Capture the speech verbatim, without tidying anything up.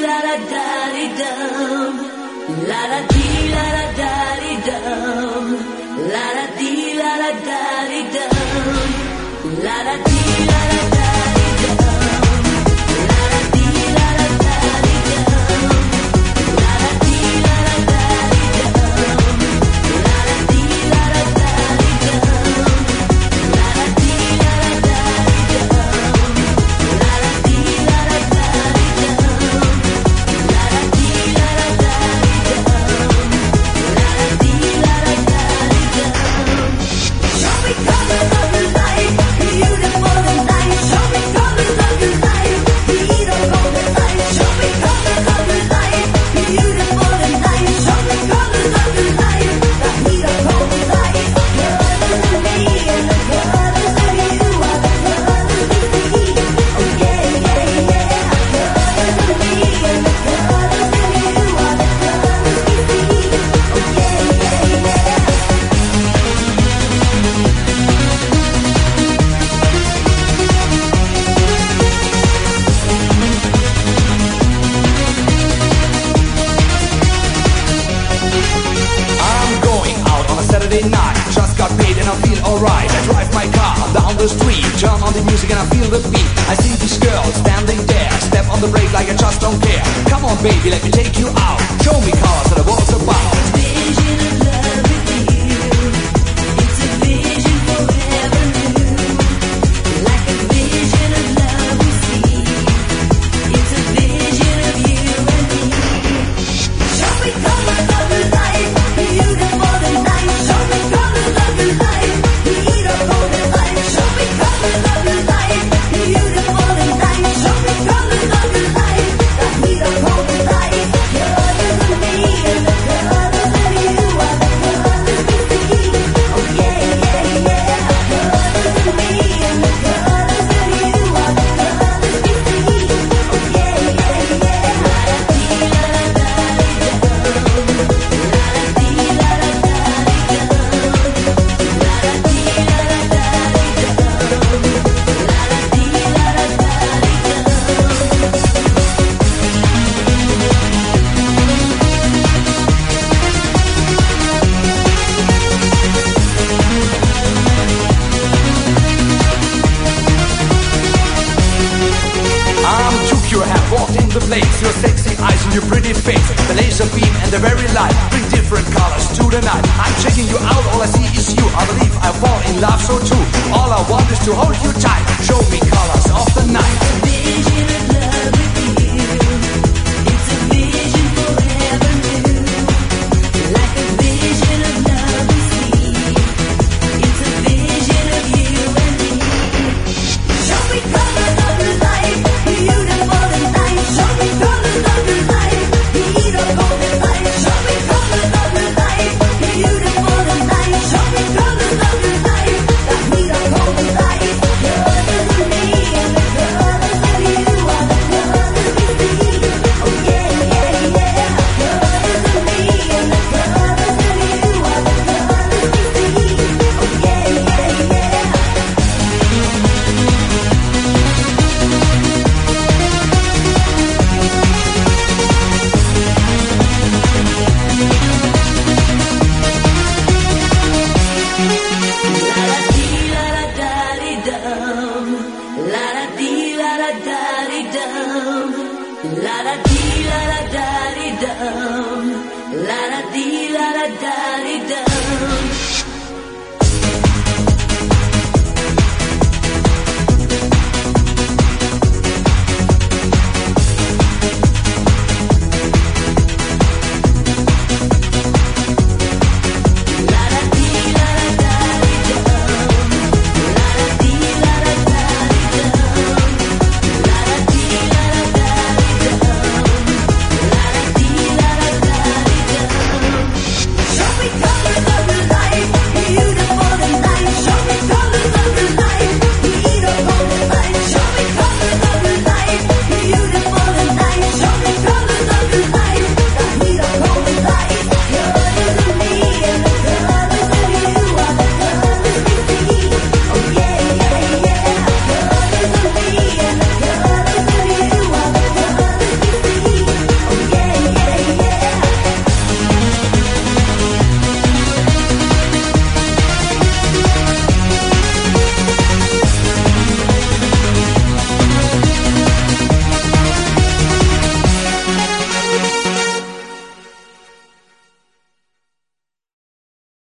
la da da di dum, la da di la da da di dum, la da di la da da di dum, la da di la da da di dum, la da di la da da di dum, la da di la da da di dum, la da di la da da di dum, la da di la da da di dum, la da di la da da di dum, la da di la da da di dum, la da di la da da di dum. Show me colors of your life, beautiful and nice. Show me colors of your life, beautiful and nice. Show me colors of your life, beautiful and nice. Show me colors of your life, the heat of cold light. Colors of me and the colors of you are the colors we see. Oh yeah, yeah, yeah. Colors of me and the colors of you are the colors we see. Oh yeah, yeah, yeah. I'm going out on a Saturday night. Just got paid and I feel alright. I drive my car down the street, turn on the music and I feel the beat. I see this girl standing there, step on the brake like I just don't care. Come on baby, let me take you out. Show me cars that I was about. Vision of love with you. It's a vision forever new. Like a vision of love we see. It's a vision of you and me. Show me colors of your life, beautiful and nice. Show me colors of your life, beautiful and nice. Show me colors of your life, beautiful and nice. Show me colors of your life, the heat of cold light. Colors of me and the colors of you are the colors we see. Oh yeah, yeah, yeah. Colors of me and the colors of you are the colors we see. Oh yeah, yeah, yeah. La da dee la da da di dum, la da dee la da da di dum, la da dee la da da di dum, la da dee la da da di dum. I'm too pure, have walked in the place. Your sexy eyes and your pretty face, the laser beam and the very light bring different colors to the night. I'm checking you out, all I see is you. I believe I fall in love so too. All I want is to hold you tight. Show me colors of the night. Vision of love with you. It's a vision forever new. Like a vision of love we see. It's a vision of you and me. Show me colors of your life, beautiful and nice. Show me colors of your life, beautiful and nice. Show me colors of your life, beautiful and nice. Show me colors of your life, the heat of cold light. Colors of me and the colors of you are the colors we see. Oh yeah, yeah, yeah. Colors of me and the colors of you are the colors we see. Oh yeah, yeah, yeah. La da dee la da da di dum, la da dee la da da di dum, la da dee la da da di dum, la da dee la da da di dum.